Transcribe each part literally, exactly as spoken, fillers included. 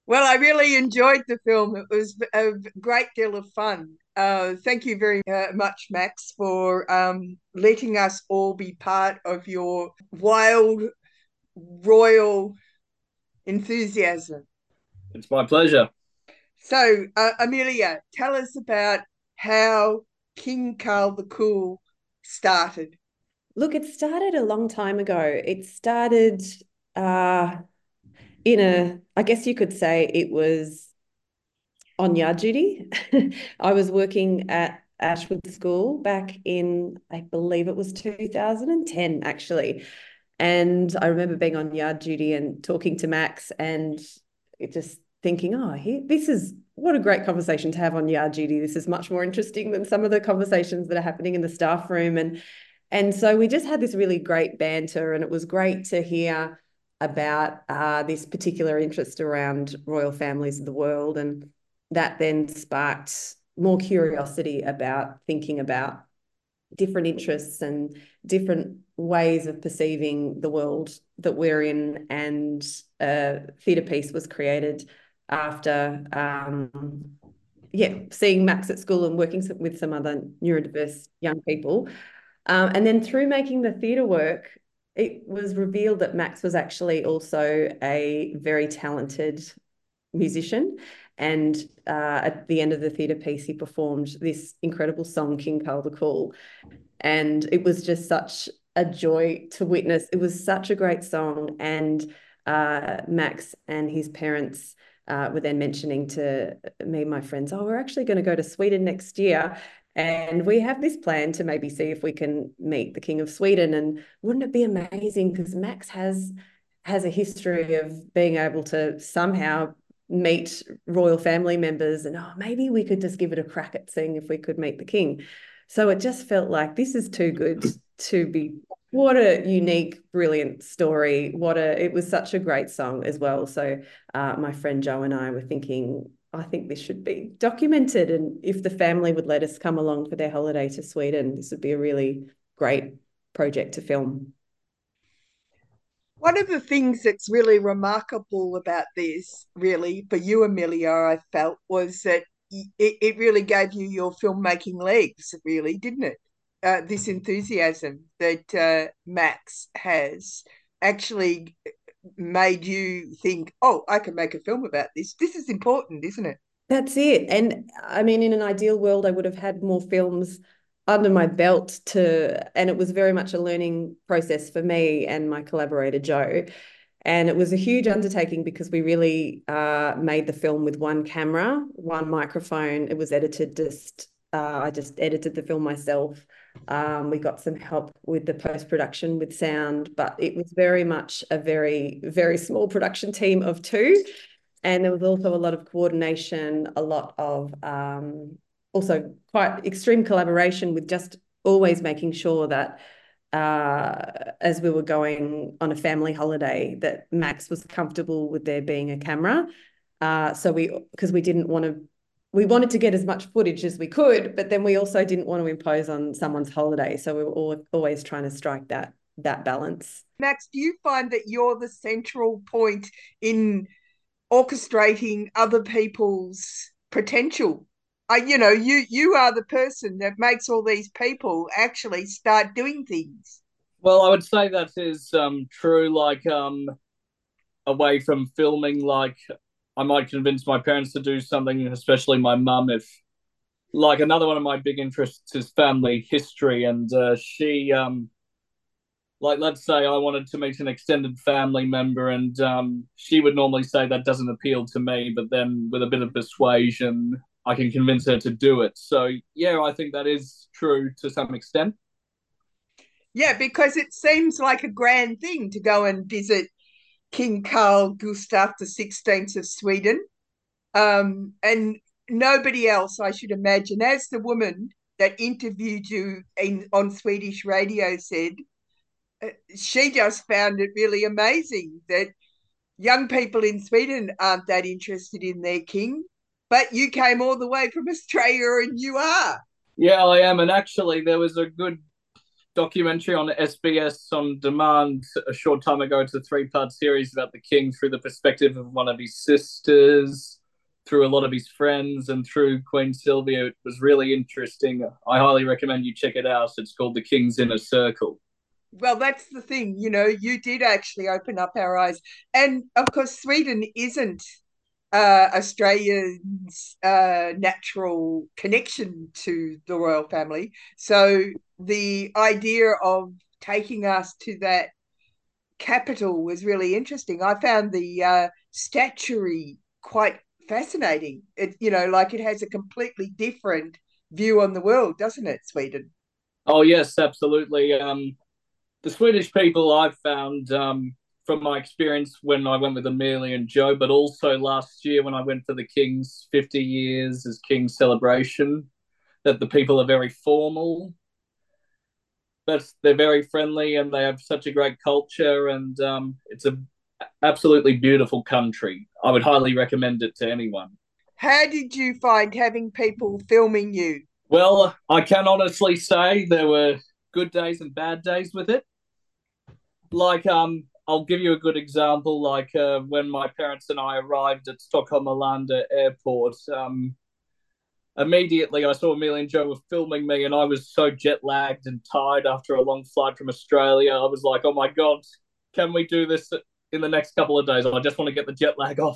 Well, I really enjoyed the film. It was a great deal of fun. Uh, thank you very uh, much, Max, for um, letting us all be part of your wild royal enthusiasm. It's my pleasure. So, uh, Amelia, tell us about how King Carl the Cool started. Look, it started a long time ago. It started uh, in a, I guess you could say it was on yard duty. I was working at Ashwood School back in, I believe it was two thousand ten, actually. And I remember being on yard duty and talking to Max and it just thinking, oh, he, this is what a great conversation to have on yard duty. This is much more interesting than some of the conversations that are happening in the staff room. And and so we just had this really great banter, and it was great to hear about uh, this particular interest around royal families of the world. And that then sparked more curiosity about thinking about different interests and different ways of perceiving the world that we're in. And a theatre piece was created after, um, yeah, seeing Max at school and working with some other neurodiverse young people. Um, and then through making the theatre work, it was revealed that Max was actually also a very talented musician. And uh, at the end of the theatre piece, he performed this incredible song, King Carl the Cool. And it was just such a joy to witness. It was such a great song. And uh, Max and his parents uh, were then mentioning to me and my friends, oh, we're actually going to go to Sweden next year. And we have this plan to maybe see if we can meet the King of Sweden. And wouldn't it be amazing? Because Max has has a history of being able to somehow meet royal family members. And oh, maybe we could just give it a crack at seeing if we could meet the king. So it just felt like this is too good to be. What a unique, brilliant story. What a, it was such a great song as well. So uh, my friend Joe and I were thinking, I think this should be documented. And if the family would let us come along for their holiday to Sweden, this would be a really great project to film. One of the things that's really remarkable about this, really, for you, Amelia, I felt was that it, it really gave you your filmmaking legs, really, didn't it? Uh, this enthusiasm that uh, Max has actually made you think, oh, I can make a film about this. This is important, isn't it? That's it. And I mean, in an ideal world, I would have had more films under my belt to, and it was very much a learning process for me and my collaborator, Joe. And it was a huge undertaking because we really uh, made the film with one camera, one microphone. It was edited just, uh, I just edited the film myself. Um, we got some help with the post production with sound, but it was very much a very, very small production team of two. And there was also a lot of coordination, a lot of um, also quite extreme collaboration with just always making sure that uh, as we were going on a family holiday, that Max was comfortable with there being a camera. Uh, so we, because we didn't want to, we wanted to get as much footage as we could, but then we also didn't want to impose on someone's holiday. So we were all, always trying to strike that that balance. Max, do you find that you're the central point in orchestrating other people's potential? Uh, you know, you you are the person that makes all these people actually start doing things. Well, I would say that is um, true. Like um, away from filming, like I might convince my parents to do something, especially my mum. If like another one of my big interests is family history, and uh, she um, like let's say I wanted to meet an extended family member, and um, she would normally say that doesn't appeal to me, but then with a bit of persuasion, I can convince her to do it. So yeah, I think that is true to some extent. Yeah, because it seems like a grand thing to go and visit King Carl Gustaf the Sixteenth of Sweden, um, and nobody else, I should imagine, as the woman that interviewed you in on Swedish radio said, uh, she just found it really amazing that young people in Sweden aren't that interested in their king, but you came all the way from Australia and you are. Yeah, I am, and actually, there was a good documentary on S B S on demand a short time ago. It's a three part series about the king through the perspective of one of his sisters, through a lot of his friends, and through Queen Sylvia. It was really interesting. I highly recommend you check it out. It's called The King's Inner Circle. Well, that's the thing, you know, you did actually open up our eyes. And of course, Sweden isn't uh, Australia's uh, natural connection to the royal family. So the idea of taking us to that capital was really interesting. I found the uh, statuary quite fascinating. It, you know, like it has a completely different view on the world, doesn't it, Sweden? Oh, yes, absolutely. Um, the Swedish people I've found um, from my experience when I went with Amelia and Joe, but also last year when I went for the King's fifty years as King's celebration, that the people are very formal, but they're very friendly and they have such a great culture, and um, it's a absolutely beautiful country. I would highly recommend it to anyone. How did you find having people filming you? Well, I can honestly say there were good days and bad days with it. Like, um, I'll give you a good example. Like, uh, when my parents and I arrived at Stockholm Arlanda Airport, um, immediately I saw Amelia and Joe were filming me, and I was so jet lagged and tired after a long flight from Australia. I was like, oh my God, can we do this in the next couple of days? I just want to get the jet lag off.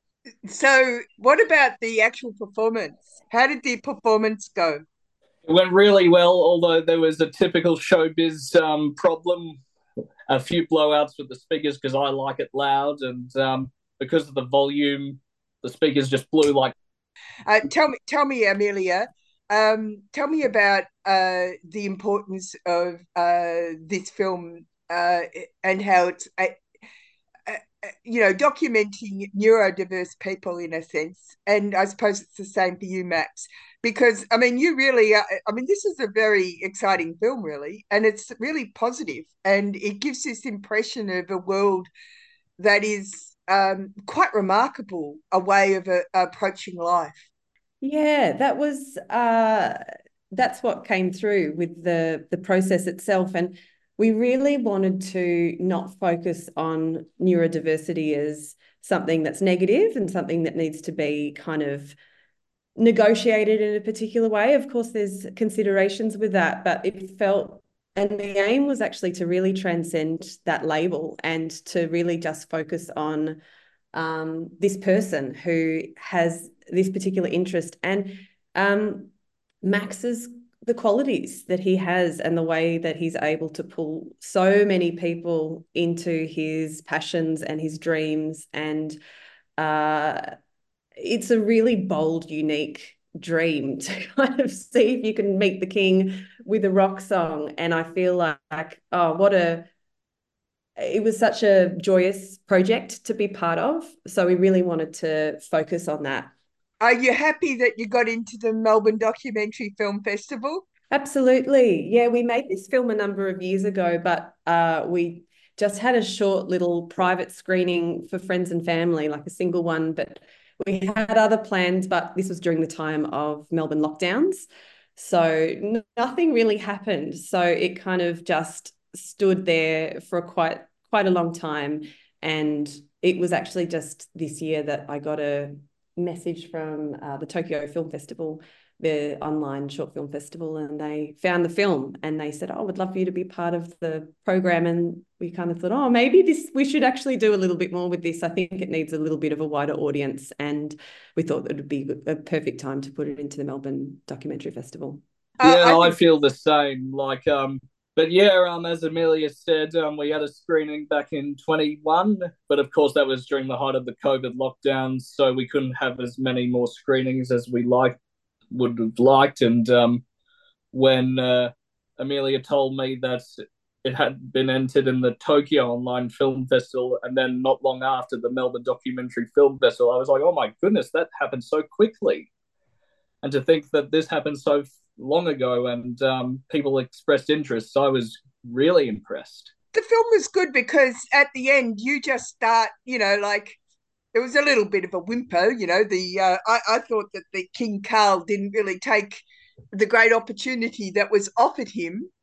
So, what about the actual performance? How did the performance go? It went really well, although there was a typical showbiz um, problem, a few blowouts with the speakers because I like it loud, and um, because of the volume, the speakers just blew like. Uh, tell me, tell me, Amelia. Um, tell me about uh, the importance of uh, this film uh, and how it's uh, uh, you know, documenting neurodiverse people in a sense. And I suppose it's the same for you, Max, because I mean, you really, are, I mean, this is a very exciting film, really, and it's really positive, and it gives this impression of a world that is um, quite remarkable, a way of uh, approaching life. Yeah, that was uh that's what came through with the the process itself. And we really wanted to not focus on neurodiversity as something that's negative and something that needs to be kind of negotiated in a particular way. Of course, there's considerations with that, but it felt, and the aim was actually to really transcend that label and to really just focus on um, this person who has this particular interest, and um, Max's the qualities that he has and the way that he's able to pull so many people into his passions and his dreams. And uh, it's a really bold, unique dream to kind of see if you can meet the king with a rock song. And I feel like, oh, what a it was such a joyous project to be part of. So we really wanted to focus on that. Are you happy that you got into the Melbourne Documentary Film Festival? Absolutely. Yeah, we made this film a number of years ago, but uh, we just had a short little private screening for friends and family, like a single one. But we had other plans, but this was during the time of Melbourne lockdowns. So nothing really happened. So it kind of just stood there for quite quite a long time. And it was actually just this year that I got a message from uh, the Tokyo Film Festival, the online short film festival, and they found the film and they said, oh, we'd love for you to be part of the program. And we kind of thought, oh, maybe this we should actually do a little bit more with this. I think it needs a little bit of a wider audience, and we thought it would be a perfect time to put it into the Melbourne Documentary Festival. Uh, I Yeah, I think feel the same. Like, um, but yeah, um, as Amelia said, um, we had a screening back in twenty-one, but of course that was during the height of the COVID lockdowns, so we couldn't have as many more screenings as we like would have liked. And um, when uh, Amelia told me that it had been entered in the Tokyo Online Film Festival, and then not long after the Melbourne Documentary Film Festival, I was like, oh my goodness, that happened so quickly. And to think that this happened so long ago, and um, people expressed interest, so I was really impressed. the film was good because at the end you just start, you know, like it was a little bit of a whimper, you know. The uh, I, I thought that the King Carl didn't really take the great opportunity that was offered him,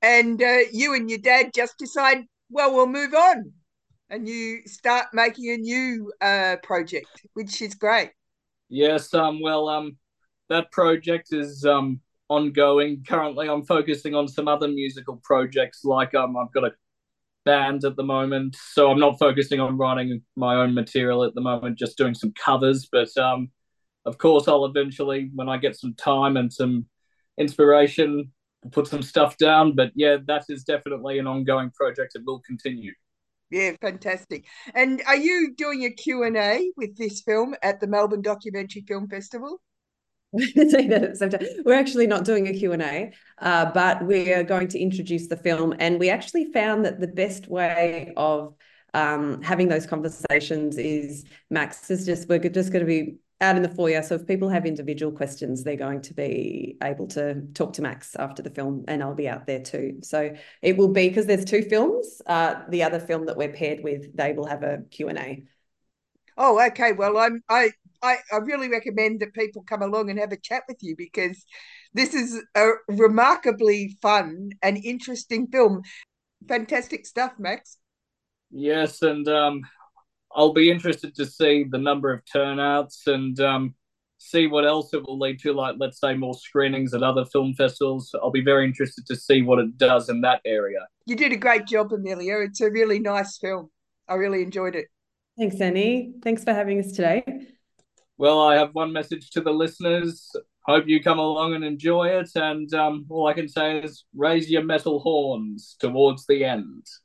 and uh, you and your dad just decide, well, we'll move on, and you start making a new uh, project, which is great. Yes, um, well, um, that project is um ongoing. Currently, I'm focusing on some other musical projects. Like um, I've got a band at the moment, so I'm not focusing on writing my own material at the moment. Just doing some covers, but um, of course, I'll eventually, when I get some time and some inspiration, put some stuff down. But yeah, that is definitely an ongoing project. It will continue. Yeah, fantastic. And are you doing a Q and A with this film at the Melbourne Documentary Film Festival? Say that at the same time. We're actually not doing a Q and A, uh, but we are going to introduce the film. And we actually found that the best way of um, having those conversations is Max is just, we're just going to be out in the foyer. So if people have individual questions, they're going to be able to talk to Max after the film, and I'll be out there too. So it will be, because there's two films, uh, the other film that we're paired with, they will have a Q and A. Oh, okay. Well, I'm I, I I really recommend that people come along and have a chat with you, because this is a remarkably fun and interesting film. Fantastic stuff, Max. Yes, and um, I'll be interested to see the number of turnouts and um, see what else it will lead to. Like, let's say, more screenings at other film festivals. I'll be very interested to see what it does in that area. You did a great job, Amelia. It's a really nice film. I really enjoyed it. Thanks, Annie. Thanks for having us today. Well, I have one message to the listeners. Hope you come along and enjoy it. And um, all I can say is raise your metal horns towards the end.